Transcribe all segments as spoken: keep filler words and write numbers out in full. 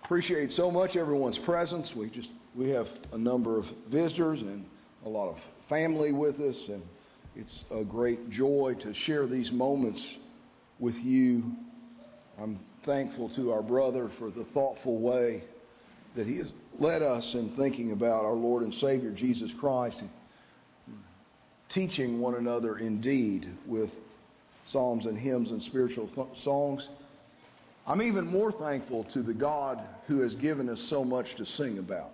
Appreciate so much everyone's presence. We just we have a number of visitors and a lot of family with us, and it's a great joy to share these moments with you. I'm thankful to our brother for the thoughtful way that he has led us in thinking about our Lord and Savior Jesus Christ, and teaching one another indeed with psalms and hymns and spiritual th- songs. I'm even more thankful to the God who has given us so much to sing about.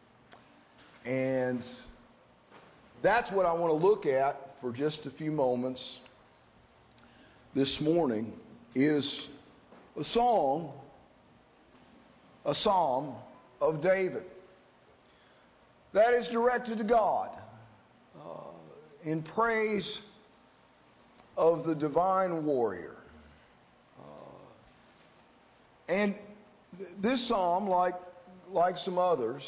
And that's what I want to look at for just a few moments this morning, is a song, a psalm of David that is directed to God uh, in praise of the divine warrior. And this psalm, like, like some others,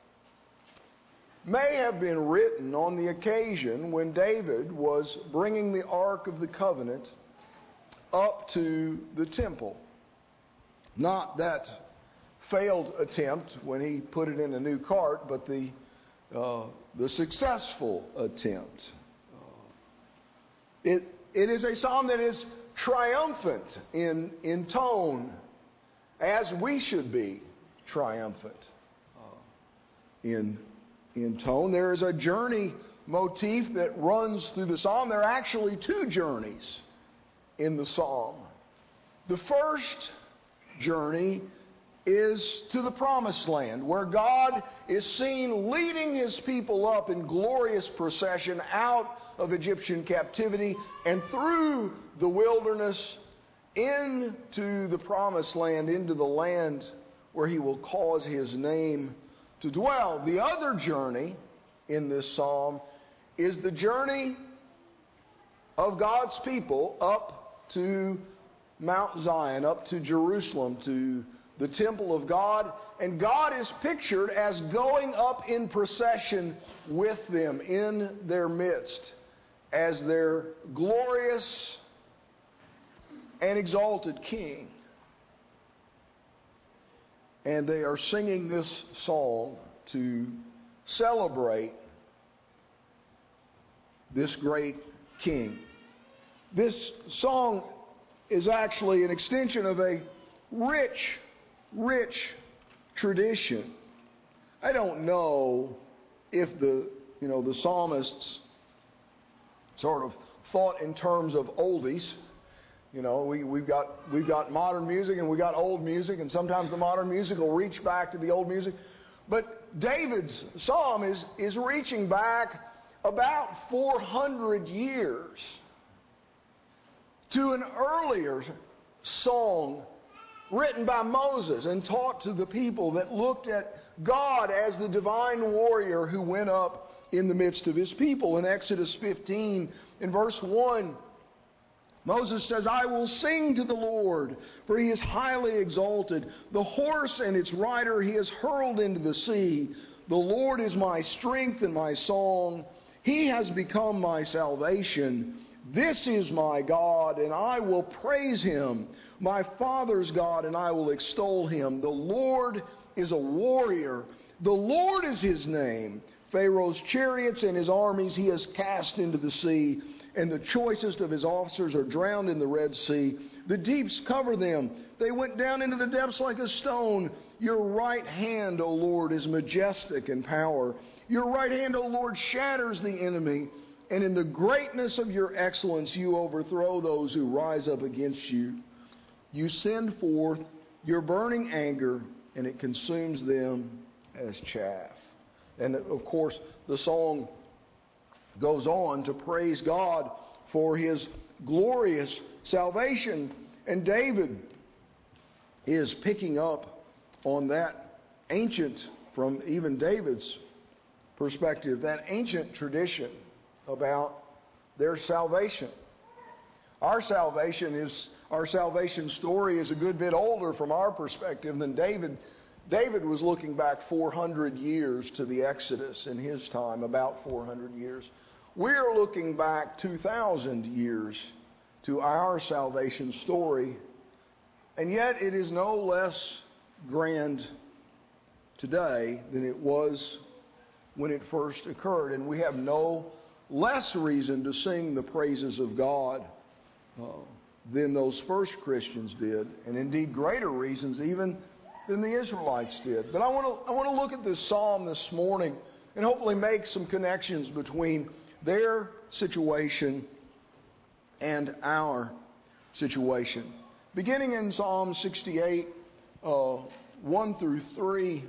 may have been written on the occasion when David was bringing the Ark of the Covenant up to the temple. Not that failed attempt when he put it in a new cart, but the, uh, the successful attempt. Uh, it, it is a psalm that is triumphant in, in tone, as we should be triumphant uh, in, in tone. There is a journey motif that runs through the psalm. There are actually two journeys in the psalm. The first journey is to the promised land, where God is seen leading His people up in glorious procession out of Egyptian captivity and through the wilderness into the promised land, into the land where He will cause His name to dwell. The other journey in this psalm is the journey of God's people up to Mount Zion, up to Jerusalem, to the temple of God. And God is pictured as going up in procession with them in their midst as their glorious and exalted King. And they are singing this song to celebrate this great King. This song is actually an extension of a rich, rich tradition. I don't know if the, you know, the psalmists sort of thought in terms of oldies. You know, we, we've got we've got modern music and we got old music, and sometimes the modern music will reach back to the old music. But David's psalm is, is reaching back about four hundred years to an earlier song written by Moses and taught to the people that looked at God as the divine warrior who went up in the midst of His people. In Exodus fifteen, in verse one, Moses says, "I will sing to the Lord, for He is highly exalted. The horse and its rider He has hurled into the sea. The Lord is my strength and my song. He has become my salvation. This is my God, and I will praise Him, my father's God, and I will extol Him. The Lord is a warrior. The Lord is His name. Pharaoh's chariots and his armies He has cast into the sea, and the choicest of His officers are drowned in the Red Sea. The deeps cover them. They went down into the depths like a stone. Your right hand, O Lord, is majestic in power. Your right hand, O Lord, shatters the enemy. And in the greatness of Your excellence, You overthrow those who rise up against You. You send forth Your burning anger, and it consumes them as chaff." And of course, the song goes on to praise God for His glorious salvation. And David is picking up on that ancient, from even David's perspective, that ancient tradition about their salvation. Our salvation is, our salvation story is a good bit older from our perspective than David. David was looking back four hundred years to the Exodus in his time, about four hundred years. We're looking back two thousand years to our salvation story, and yet it is no less grand today than it was when it first occurred. And we have no less reason to sing the praises of God uh, than those first Christians did, and indeed greater reasons even than the Israelites did. But I want to I want to look at this psalm this morning and hopefully make some connections between their situation and our situation. Beginning in Psalm sixty-eight, uh, one through three.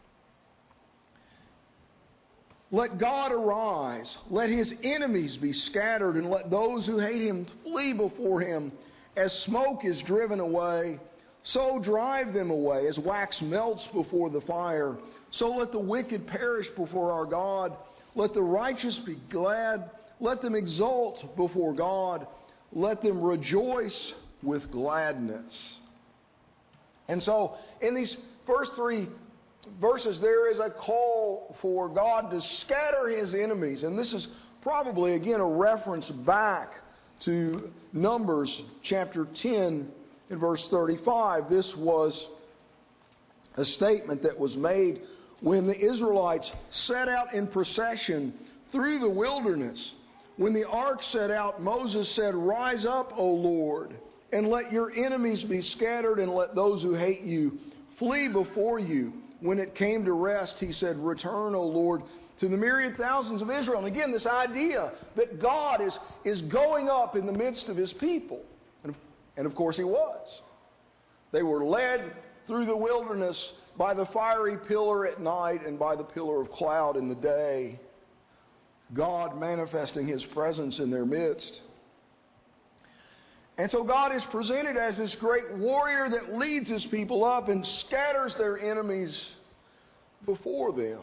Let God arise, let his enemies be scattered, and let those who hate him flee before him. As smoke is driven away, so drive them away. As wax melts before the fire, so let the wicked perish before our God. Let the righteous be glad, let them exult before God. Let them rejoice with gladness. And so, in these first three verses, there is a call for God to scatter his enemies. And this is probably, again, a reference back to Numbers chapter ten and verse thirty-five. This was a statement that was made when the Israelites set out in procession through the wilderness. When the ark set out, Moses said, "Rise up, O Lord, and let your enemies be scattered, and let those who hate you flee before you." When it came to rest, he said, "Return, O Lord, to the myriad thousands of Israel." And again, this idea that God is, is going up in the midst of his people. And, and of course he was. They were led through the wilderness by the fiery pillar at night and by the pillar of cloud in the day. God manifesting his presence in their midst. And so God is presented as this great warrior that leads his people up and scatters their enemies before them.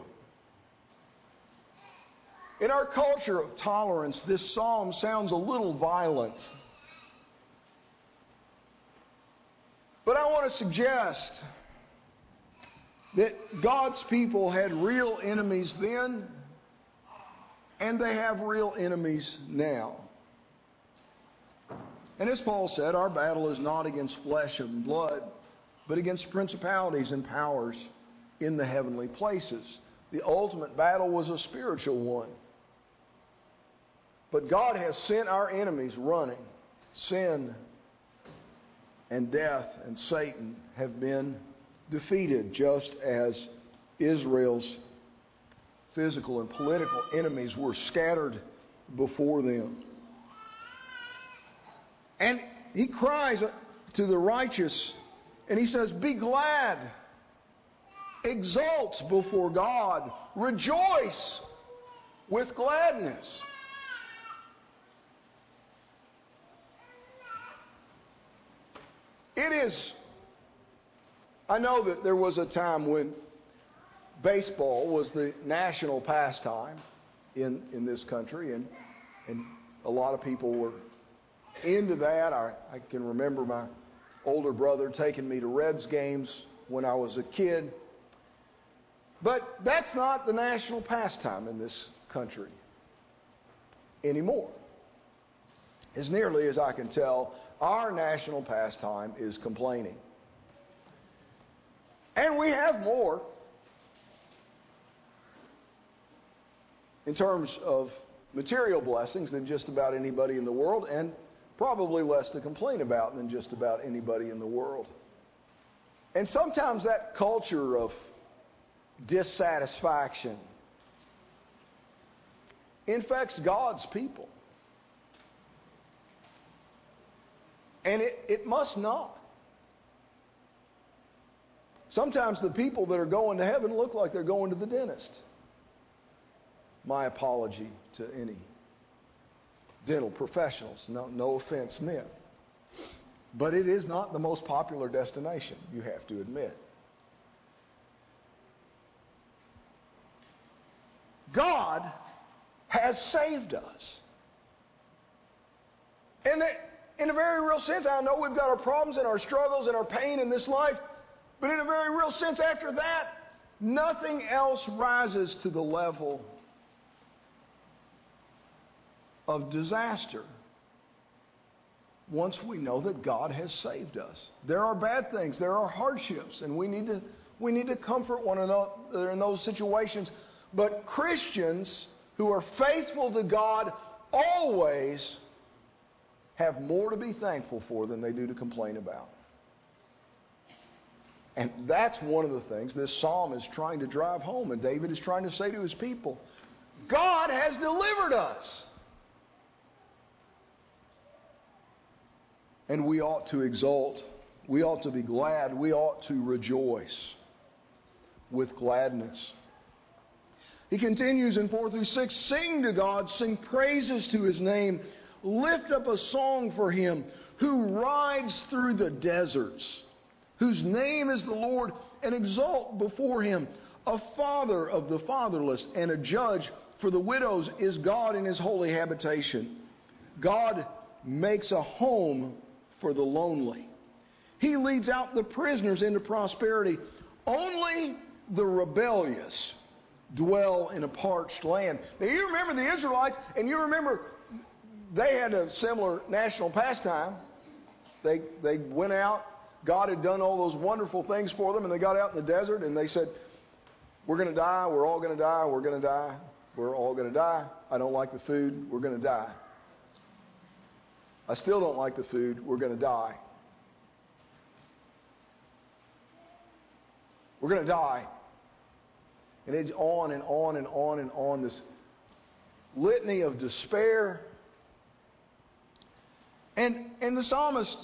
In our culture of tolerance, this psalm sounds a little violent. But I want to suggest that God's people had real enemies then, and they have real enemies now. And as Paul said, our battle is not against flesh and blood, but against principalities and powers in the heavenly places. The ultimate battle was a spiritual one. But God has sent our enemies running. Sin and death and Satan have been defeated, just as Israel's physical and political enemies were scattered before them. And he cries to the righteous, and he says, "Be glad, exult before God, rejoice with gladness." It is, I know that there was a time when baseball was the national pastime in, in this country, and, and a lot of people were into that. I, I can remember my older brother taking me to Reds games when I was a kid. But that's not the national pastime in this country anymore. As nearly as I can tell, our national pastime is complaining. And we have more in terms of material blessings than just about anybody in the world, and probably less to complain about than just about anybody in the world. And sometimes that culture of dissatisfaction infects God's people. And it, it must not. Sometimes the people that are going to heaven look like they're going to the dentist. My apology to any dental professionals. No, no offense meant. But it is not the most popular destination, you have to admit. God has saved us. And that, in a very real sense, I know we've got our problems and our struggles and our pain in this life, but in a very real sense, after that, nothing else rises to the level of disaster once we know that God has saved us. There are bad things, there are hardships, and we need to we need to comfort one another in those situations. But Christians who are faithful to God always have more to be thankful for than they do to complain about. And that's one of the things this psalm is trying to drive home, and David is trying to say to his people, God has delivered us. And we ought to exult. We ought to be glad. We ought to rejoice with gladness. He continues in four through six, sing to God, sing praises to His name, lift up a song for Him who rides through the deserts, whose name is the Lord, and exult before Him. A father of the fatherless and a judge for the widows is God in His holy habitation. God makes a home for the lonely. He leads out the prisoners into prosperity. Only the rebellious dwell in a parched land. Now you remember the Israelites, and you remember they had a similar national pastime. They, they went out. God had done all those wonderful things for them, and they got out in the desert, and they said, we're going to die, we're all going to die, we're going to die, we're all going to die. I don't like the food, we're going to die. I still don't like the food, we're going to die. We're going to die. And it's on and on and on and on, this litany of despair. And, and the psalmist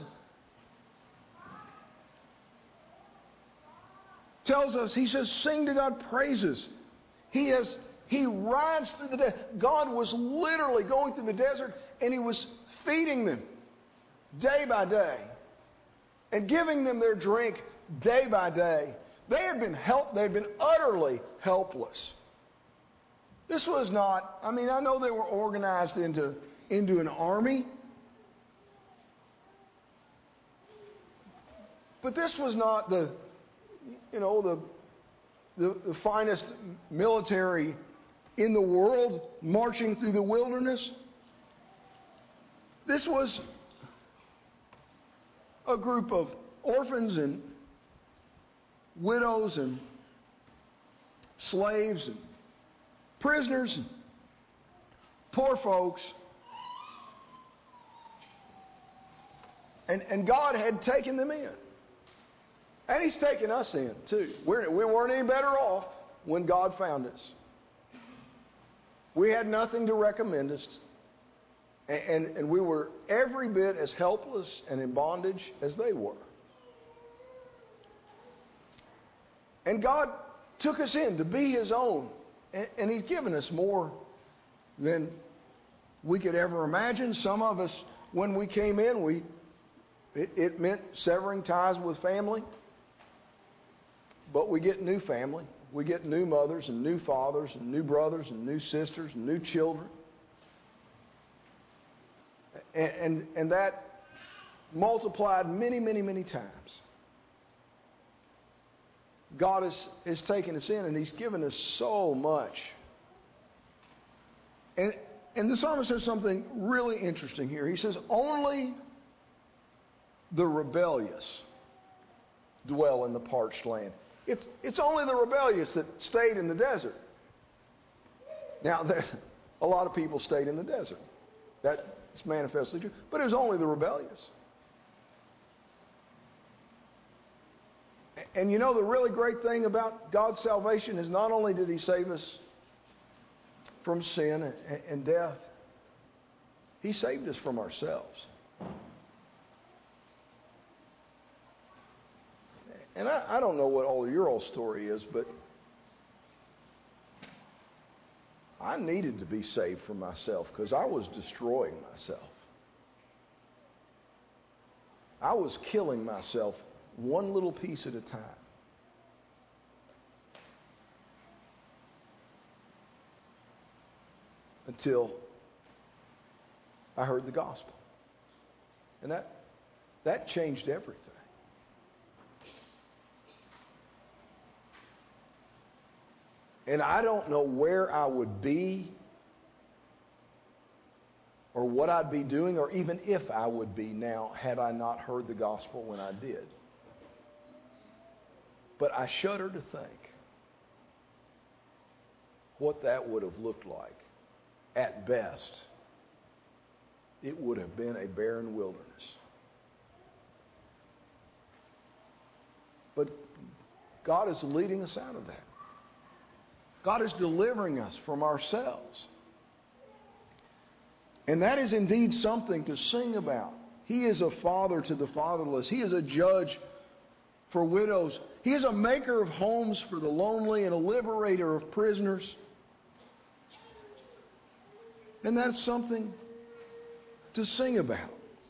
tells us, he says, sing to God praises. He has, he rides through the desert. God was literally going through the desert, and He was feeding them day by day and giving them their drink day by day. They had been help, they had been utterly helpless. This was not, I mean, I know they were organized into, into an army, but this was not the, you know, the, the, the finest military in the world marching through the wilderness. This was a group of orphans and widows and slaves and prisoners and poor folks. And, and God had taken them in. And He's taken us in, too. We're, we weren't any better off when God found us. We had nothing to recommend us. And, and, and we were every bit as helpless and in bondage as they were. And God took us in to be His own. And, and He's given us more than we could ever imagine. Some of us, when we came in, we it, it meant severing ties with family. But we get new family. We get new mothers and new fathers and new brothers and new sisters and new children. And, and, and that multiplied many, many, many times. God has, has taken us in, and He's given us so much. And, and the psalmist says something really interesting here. He says, only the rebellious dwell in the parched land. It's, it's only the rebellious that stayed in the desert. Now, a lot of people stayed in the desert. That's manifestly true. But it was only the rebellious. And you know, the really great thing about God's salvation is not only did He save us from sin and, and death, He saved us from ourselves. And I, I don't know what all of your old story is, but I needed to be saved from myself because I was destroying myself. I was killing myself one little piece at a time. Until I heard the gospel. And that, that changed everything. And I don't know where I would be or what I'd be doing, or even if I would be now had I not heard the gospel when I did. But I shudder to think what that would have looked like. At best, it would have been a barren wilderness. But God is leading us out of that. God is delivering us from ourselves. And that is indeed something to sing about. He is a father to the fatherless. He is a judge for widows. He is a maker of homes for the lonely and a liberator of prisoners. And that's something to sing about.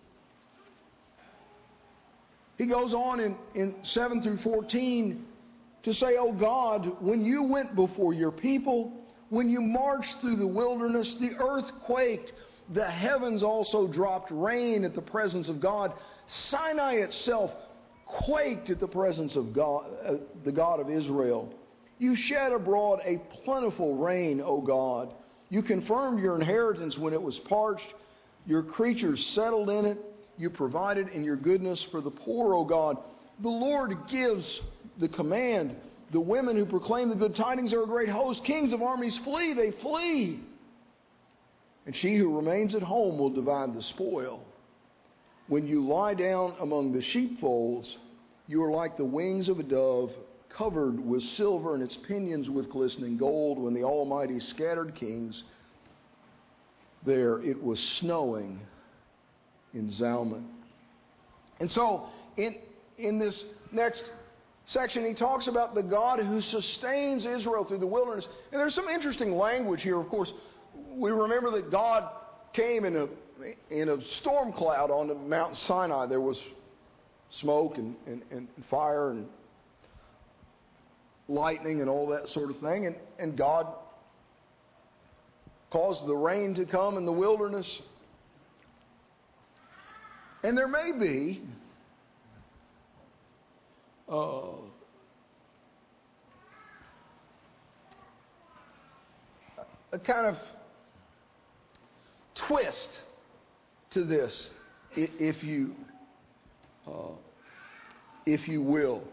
He goes on in, in seven through fourteen to say, "Oh God, when you went before your people, when you marched through the wilderness, the earth quaked. The heavens also dropped rain at the presence of God. Sinai itself quaked at the presence of God, uh, the God of Israel. You shed abroad a plentiful rain, O God. You confirmed your inheritance when it was parched. Your creatures settled in it. You provided in your goodness for the poor, O God. The Lord gives the command. The women who proclaim the good tidings are a great host. Kings of armies flee, they flee. And she who remains at home will divide the spoil. When you lie down among the sheepfolds, you are like the wings of a dove, covered with silver and its pinions with glistening gold. When the Almighty scattered kings, there it was snowing in Zalman." And so, in, in this next section, he talks about the God who sustains Israel through the wilderness. And there's some interesting language here, of course. We remember that God came in a in a storm cloud on Mount Sinai. There was smoke and, and, and fire and lightning and all that sort of thing. And, and God caused the rain to come in the wilderness. And there may be uh, a kind of twist to this, if you, uh, if you will.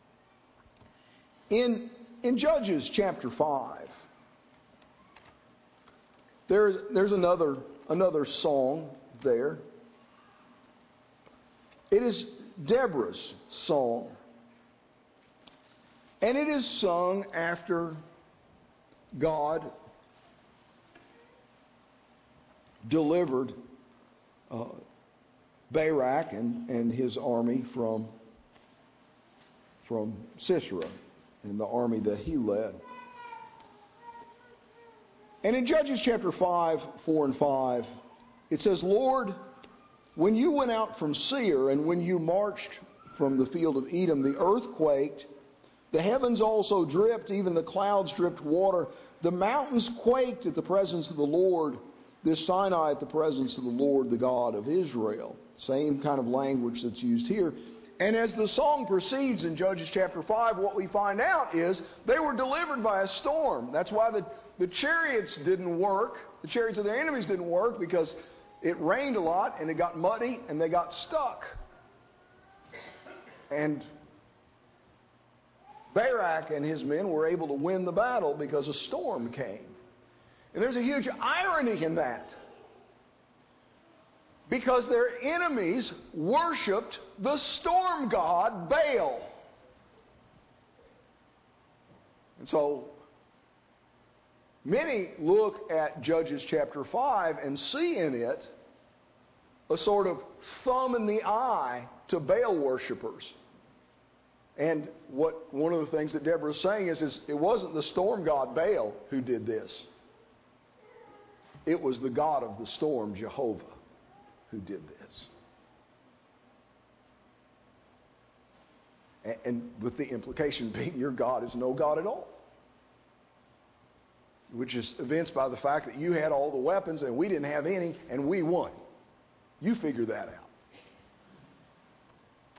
In in Judges chapter five, there's there's another another song there. It is Deborah's song, and it is sung after God delivered uh, Barak and, and his army from, from Sisera and the army that he led. And in Judges chapter five, four and five, it says, "Lord, when you went out from Seir and when you marched from the field of Edom, the earth quaked, the heavens also dripped, even the clouds dripped water. The mountains quaked at the presence of the Lord, this Sinai at the presence of the Lord, the God of Israel." Same kind of language that's used here. And as the song proceeds in Judges chapter five, what we find out is they were delivered by a storm. That's why the, the chariots didn't work. The chariots of their enemies didn't work, because it rained a lot and it got muddy and they got stuck. And Barak and his men were able to win the battle because a storm came. And there's a huge irony in that, because their enemies worshipped the storm god Baal. And so many look at Judges chapter five and see in it a sort of thumb in the eye to Baal worshipers. And what one of the things that Deborah is saying is, is it wasn't the storm god Baal who did this. It was the God of the storm, Jehovah, who did this. And, and with the implication being your God is no God at all. Which is evinced by the fact that you had all the weapons and we didn't have any, and we won. You figure that out.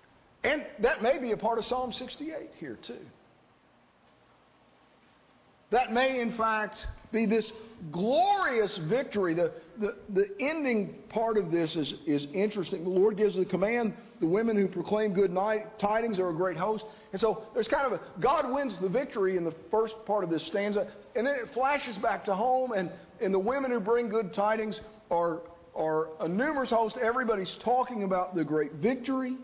And that may be a part of Psalm sixty-eight here too. that may in fact be this glorious victory. The, the, the ending part of this is, is interesting. The Lord gives the command, the women who proclaim good night, tidings are a great host. And so there's kind of a, God wins the victory in the first part of this stanza, and then it flashes back to home, and, and the women who bring good tidings are, are a numerous host. Everybody's talking about the great victory.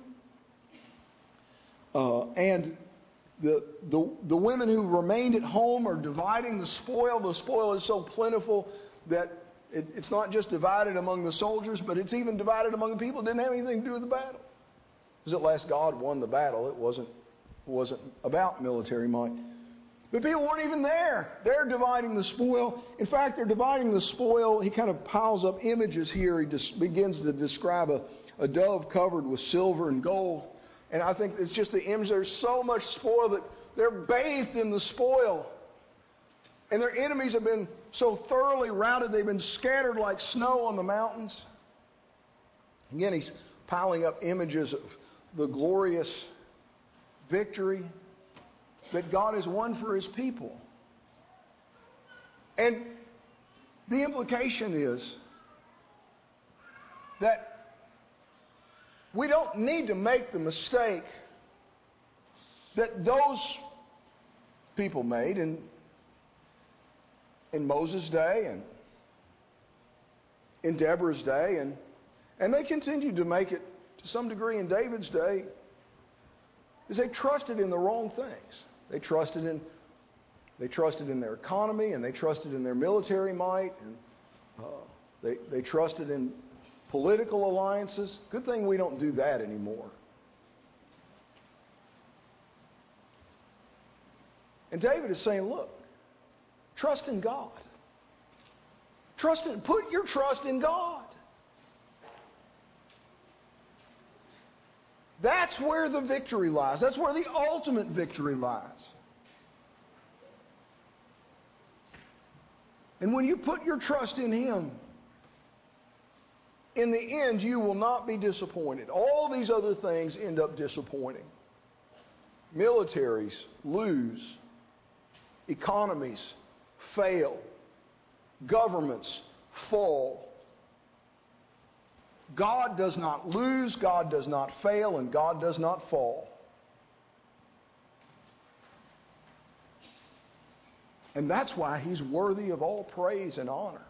Uh, and The, the, the women who remained at home are dividing the spoil. The spoil is so plentiful that it, it's not just divided among the soldiers, but it's even divided among the people. It didn't have anything to do with the battle. Because at last God won the battle. It wasn't, it wasn't about military might. But people weren't even there. They're dividing the spoil. In fact, they're dividing the spoil. He kind of piles up images here. He just begins to describe a, a dove covered with silver and gold. And I think it's just the image. There's so much spoil that they're bathed in the spoil. And their enemies have been so thoroughly routed, they've been scattered like snow on the mountains. Again, he's piling up images of the glorious victory that God has won for his people. And the implication is that we don't need to make the mistake that those people made in, in Moses' day and in Deborah's day, and, and they continued to make it to some degree in David's day, is they trusted in the wrong things. They trusted in they trusted in their economy, and they trusted in their military might, and uh, they they trusted in political alliances. Good thing we don't do that anymore. And David is saying, look, trust in God. Trust in, put your trust in God. That's where the victory lies. That's where the ultimate victory lies. And when you put your trust in him, in the end, you will not be disappointed. All these other things end up disappointing. Militaries lose. Economies fail. Governments fall. God does not lose, God does not fail, and God does not fall. And that's why he's worthy of all praise and honor.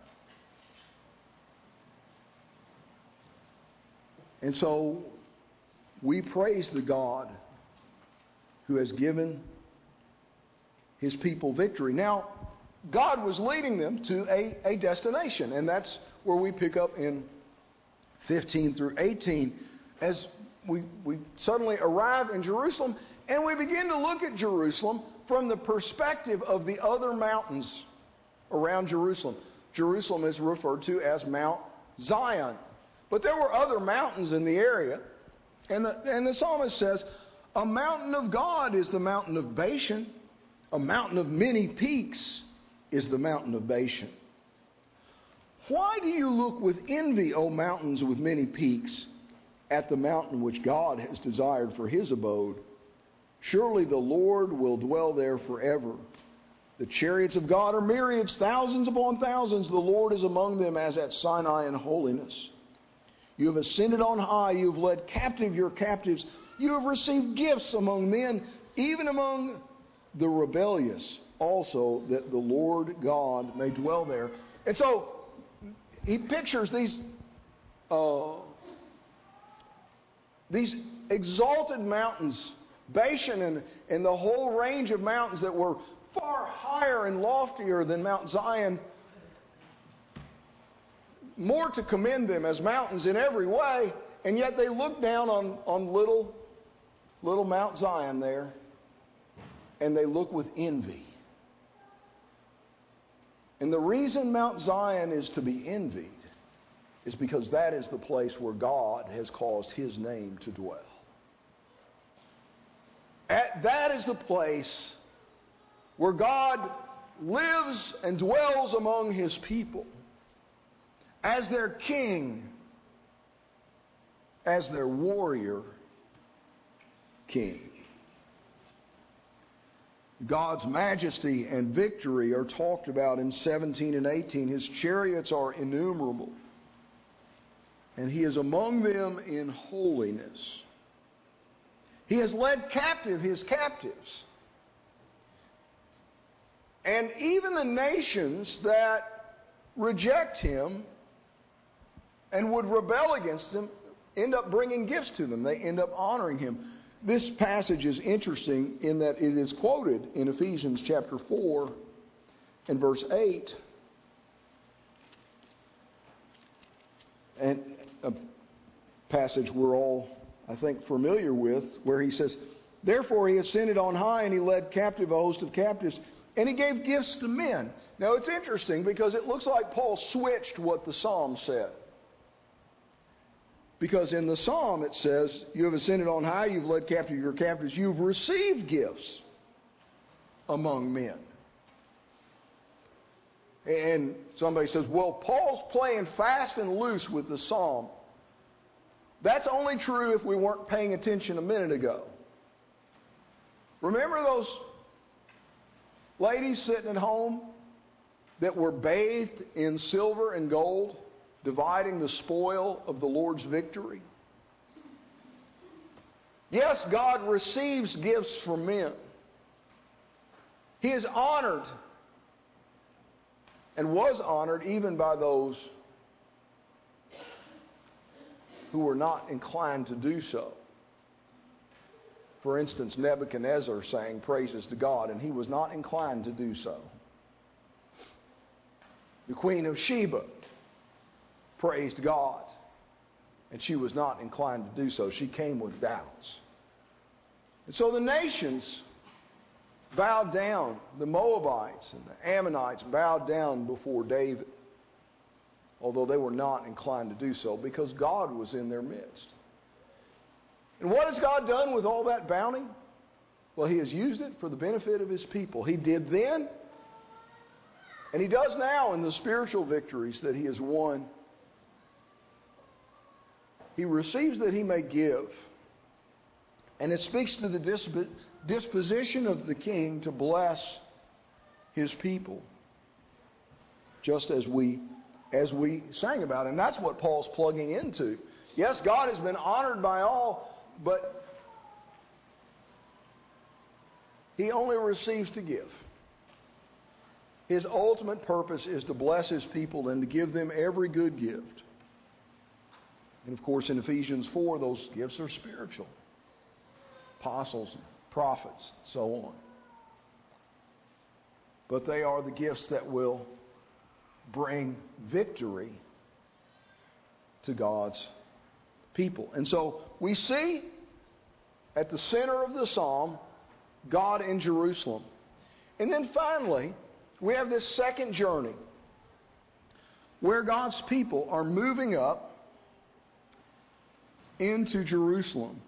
And so we praise the God who has given his people victory. Now, God was leading them to a, a destination, and that's where we pick up in fifteen through eighteen, as we, we suddenly arrive in Jerusalem, and we begin to look at Jerusalem from the perspective of the other mountains around Jerusalem. Jerusalem is referred to as Mount Zion. But there were other mountains in the area, and the, and the psalmist says, a mountain of God is the mountain of Bashan, a mountain of many peaks is the mountain of Bashan. Why do you look with envy, O mountains with many peaks, at the mountain which God has desired for his abode? Surely the Lord will dwell there forever. The chariots of God are myriads, thousands upon thousands. The Lord is among them as at Sinai in holiness. You have ascended on high. You have led captive your captives. You have received gifts among men, even among the rebellious also, that the Lord God may dwell there. And so he pictures these uh, these exalted mountains, Bashan and, and the whole range of mountains that were far higher and loftier than Mount Zion, more to commend them as mountains in every way, and yet they look down on, on little, little Mount Zion there, and they look with envy. And the reason Mount Zion is to be envied is because that is the place where God has caused his name to dwell. At, that is the place where God lives and dwells among his people as their king, as their warrior king. God's majesty and victory are talked about in seventeen and eighteen. His chariots are innumerable, and He is among them in holiness. He has led captive His captives. And even the nations that reject Him and would rebel against Him end up bringing gifts to them. They end up honoring Him. This passage is interesting in that it is quoted in Ephesians chapter four and verse eight. And a passage we're all, I think, familiar with, where he says, "Therefore He ascended on high, and He led captive a host of captives, and He gave gifts to men." Now it's interesting because it looks like Paul switched what the psalm said. Because in the psalm it says, "You have ascended on high, you've led captive your captives, you've received gifts among men." And somebody says, well, Paul's playing fast and loose with the psalm. That's only true if we weren't paying attention a minute ago. Remember those ladies sitting at home that were bathed in silver and gold, dividing the spoil of the Lord's victory? Yes, God receives gifts from men. He is honored and was honored even by those who were not inclined to do so. For instance, Nebuchadnezzar sang praises to God, and he was not inclined to do so. The Queen of Sheba praised God, and she was not inclined to do so. She came with doubts. And so the nations bowed down. The Moabites and the Ammonites bowed down before David, although they were not inclined to do so because God was in their midst. And what has God done with all that bounty? Well, He has used it for the benefit of His people. He did then, and He does now in the spiritual victories that He has won. He receives that He may give. And it speaks to the disp- disposition of the king to bless his people, just as we as we sang about. And that's what Paul's plugging into. Yes, God has been honored by all, but He only receives to give. His ultimate purpose is to bless His people and to give them every good gift. And of course, in Ephesians four, those gifts are spiritual. Apostles, prophets, so on. But they are the gifts that will bring victory to God's people. And so we see at the center of the psalm, God in Jerusalem. And then finally, we have this second journey where God's people are moving up into Jerusalem.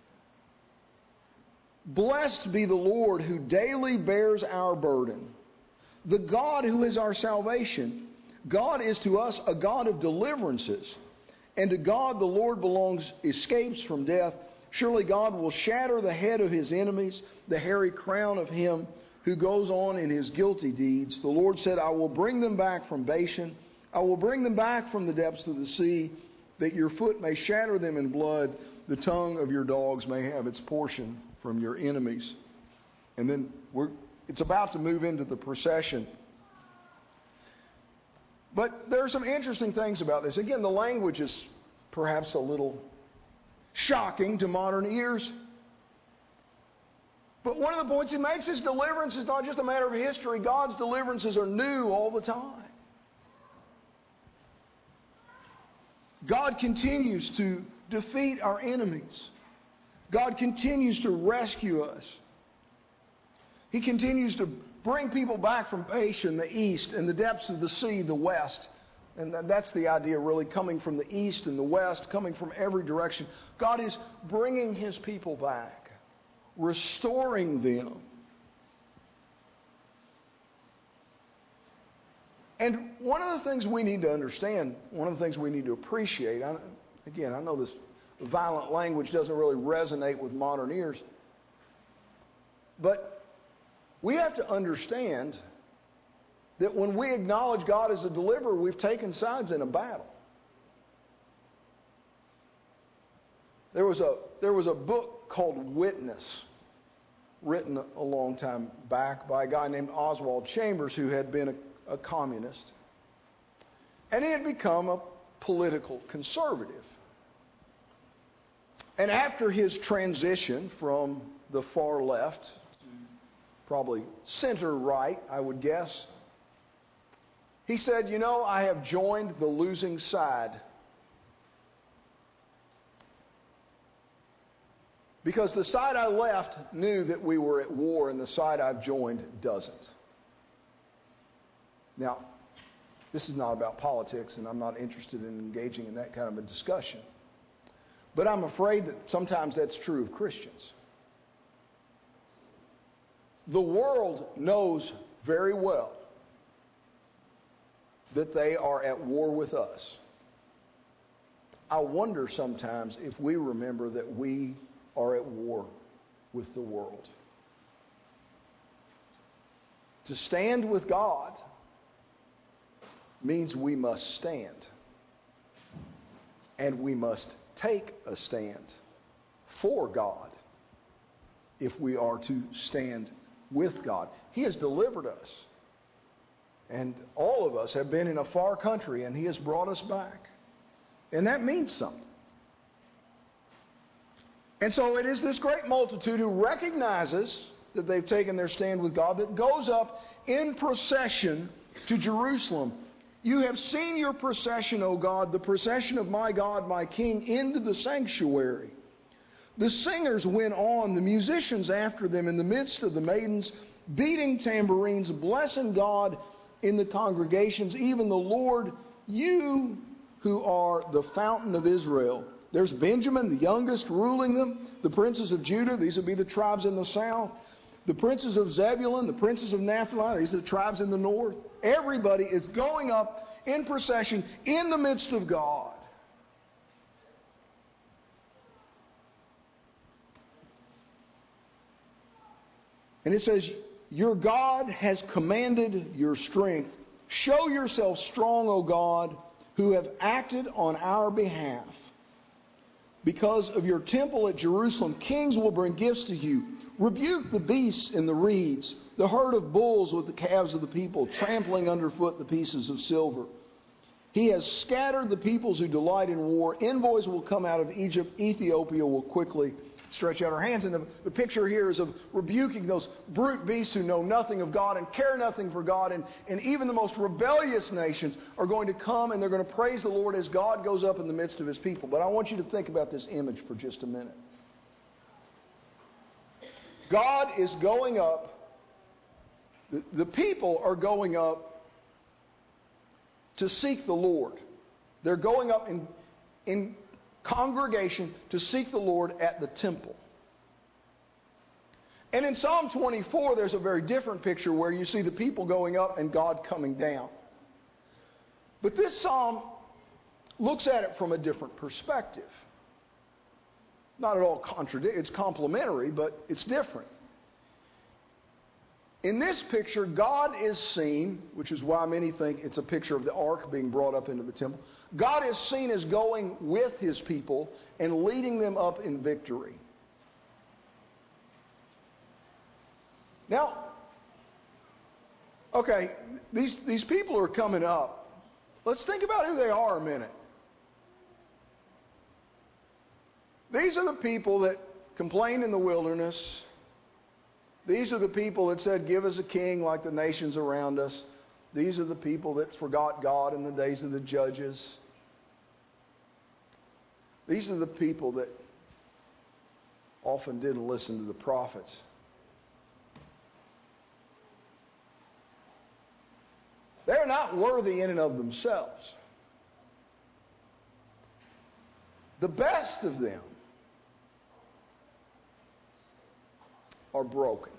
Blessed be the Lord who daily bears our burden, the God who is our salvation. God is to us a God of deliverances, and to God the Lord belongs escapes from death. Surely God will shatter the head of His enemies, the hairy crown of him who goes on in his guilty deeds. The Lord said, I will bring them back from Bashan. I will bring them back from the depths of the sea, that your foot may shatter them in blood. The tongue of your dogs may have its portion from your enemies. And then we're, it's about to move into the procession. But there are some interesting things about this. Again, the language is perhaps a little shocking to modern ears. But one of the points he makes is deliverance is not just a matter of history. God's deliverances are new all the time. God continues to defeat our enemies. God continues to rescue us. He continues to bring people back from Bashan, the east, and the depths of the sea, the west. And that's the idea, really, coming from the east and the west, coming from every direction. God is bringing His people back, restoring them. And one of the things we need to understand, one of the things we need to appreciate, I, again, I know this violent language doesn't really resonate with modern ears, but we have to understand that when we acknowledge God as a deliverer, we've taken sides in a battle. There was a, there was a book called Witness, written a long time back by a guy named Oswald Chambers, who had been a, a communist. And he had become a political conservative. And after his transition from the far left to probably center right, I would guess, he said, you know, I have joined the losing side. Because the side I left knew that we were at war, and the side I've joined doesn't. Now, this is not about politics, and I'm not interested in engaging in that kind of a discussion. But I'm afraid that sometimes that's true of Christians. The world knows very well that they are at war with us. I wonder sometimes if we remember that we are at war with the world. To stand with God means we must stand. And we must take a stand for God if we are to stand with God. He has delivered us. And all of us have been in a far country, and He has brought us back. And that means something. And so it is this great multitude who recognizes that they've taken their stand with God that goes up in procession to Jerusalem. You have seen your procession, O God, the procession of my God, my King, into the sanctuary. The singers went on, the musicians after them, in the midst of the maidens, beating tambourines, blessing God in the congregations, even the Lord, you who are the fountain of Israel. There's Benjamin, the youngest, ruling them, the princes of Judah, these would be the tribes in the south, the princes of Zebulun, the princes of Naphtali, these are the tribes in the north. Everybody is going up in procession in the midst of God. And it says, your God has commanded your strength. Show yourself strong, O God, who have acted on our behalf. Because of your temple at Jerusalem, kings will bring gifts to you. Rebuke the beasts and the reeds, the herd of bulls with the calves of the people, trampling underfoot the pieces of silver. He has scattered the peoples who delight in war. Envoys will come out of Egypt. Ethiopia will quickly stretch out her hands. And the, the picture here is of rebuking those brute beasts who know nothing of God and care nothing for God. And, and even the most rebellious nations are going to come and they're going to praise the Lord as God goes up in the midst of His people. But I want you to think about this image for just a minute. God is going up. The, the people are going up to seek the Lord. They're going up in, in congregation to seek the Lord at the temple. And in Psalm twenty-four, there's a very different picture where you see the people going up and God coming down. But this psalm looks at it from a different perspective. Not at all contradictory. It's complementary, but it's different. In this picture, God is seen, which is why many think it's a picture of the ark being brought up into the temple. God is seen as going with His people and leading them up in victory. Now, okay, these, these people are coming up. Let's think about who they are a minute. These are the people that complained in the wilderness. These are the people that said, give us a king like the nations around us. These are the people that forgot God in the days of the judges. These are the people that often didn't listen to the prophets. They're not worthy in and of themselves. The best of them are broken.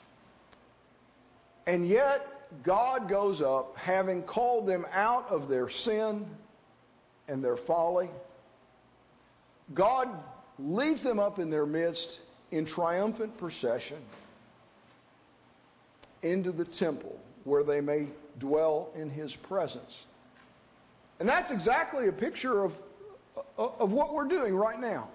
And yet, God goes up, having called them out of their sin and their folly. God leads them up in their midst in triumphant procession. into the temple where they may dwell in His presence. And that's exactly a picture of, of what we're doing right now.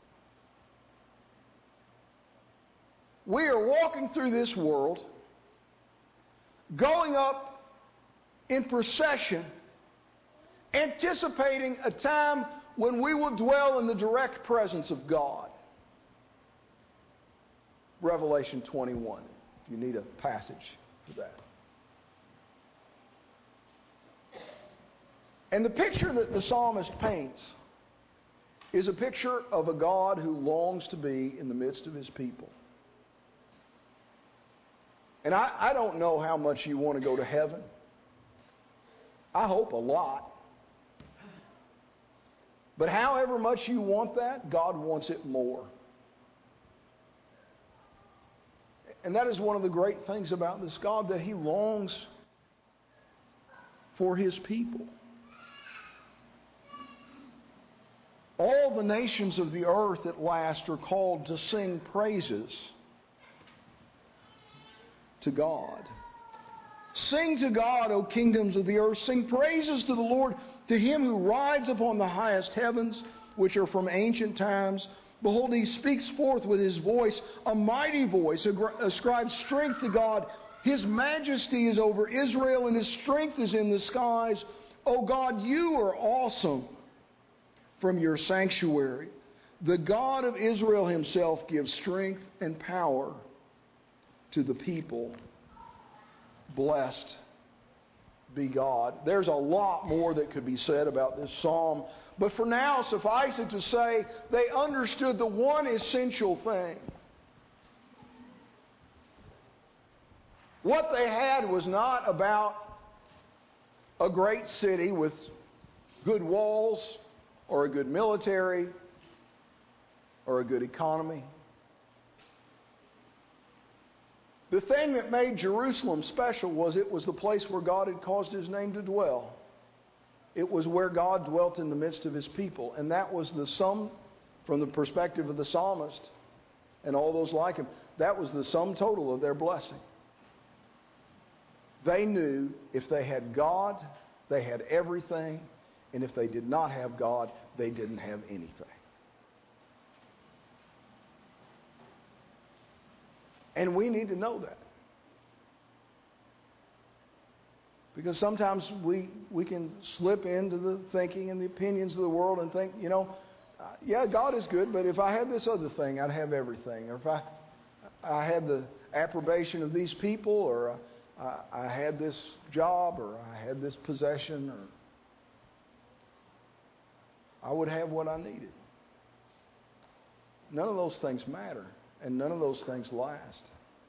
We are walking through this world, going up in procession, anticipating a time when we will dwell in the direct presence of God. Revelation twenty-one. If you need a passage for that. And the picture that the psalmist paints is a picture of a God who longs to be in the midst of His people. And I, I don't know how much you want to go to heaven. I hope a lot. But however much you want that, God wants it more. And that is one of the great things about this God, that He longs for His people. All the nations of the earth at last are called to sing praises to God. Sing to God, O kingdoms of the earth. Sing praises to the Lord, to Him who rides upon the highest heavens, which are from ancient times. Behold, He speaks forth with His voice, a mighty voice, ascribes strength to God. His majesty is over Israel, and His strength is in the skies. O God, You are awesome. From Your sanctuary, the God of Israel Himself gives strength and power to the people. Blessed be God. There's a lot more that could be said about this psalm, but for now, suffice it to say, they understood the one essential thing. What they had was not about a great city with good walls, or a good military, or a good economy. The thing that made Jerusalem special was it was the place where God had caused His name to dwell. It was where God dwelt in the midst of His people. And that was the sum, from the perspective of the psalmist and all those like him, that was the sum total of their blessing. They knew if they had God, they had everything. And if they did not have God, they didn't have anything. And we need to know that. Because sometimes we, we can slip into the thinking and the opinions of the world and think, you know, uh, yeah, God is good, but if I had this other thing, I'd have everything. Or if I, I had the approbation of these people, or uh, I, I had this job, or I had this possession, or I would have what I needed. None of those things matter, and none of those things last.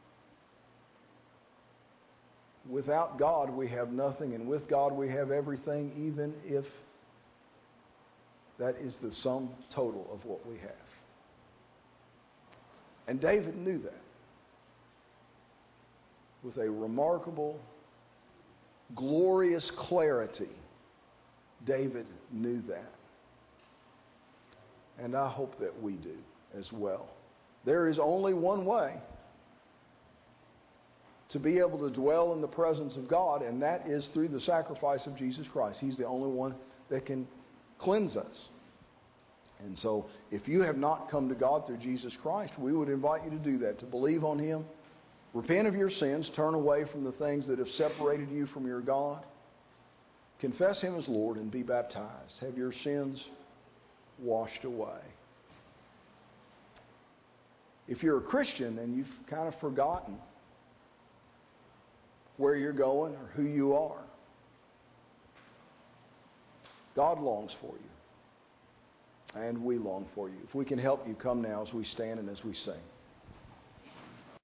Without God, we have nothing, and with God, we have everything, even if that is the sum total of what we have. And David knew that. With a remarkable, glorious clarity, David knew that. And I hope that we do as well. There is only one way to be able to dwell in the presence of God, and that is through the sacrifice of Jesus Christ. He's the only one that can cleanse us. And so, if you have not come to God through Jesus Christ, we would invite you to do that, to believe on Him, repent of your sins, turn away from the things that have separated you from your God, confess Him as Lord, and be baptized. Have your sins washed away. If you're a Christian and you've kind of forgotten where you're going or who you are, God longs for you. And we long for you. If we can help you, come now as we stand and as we sing.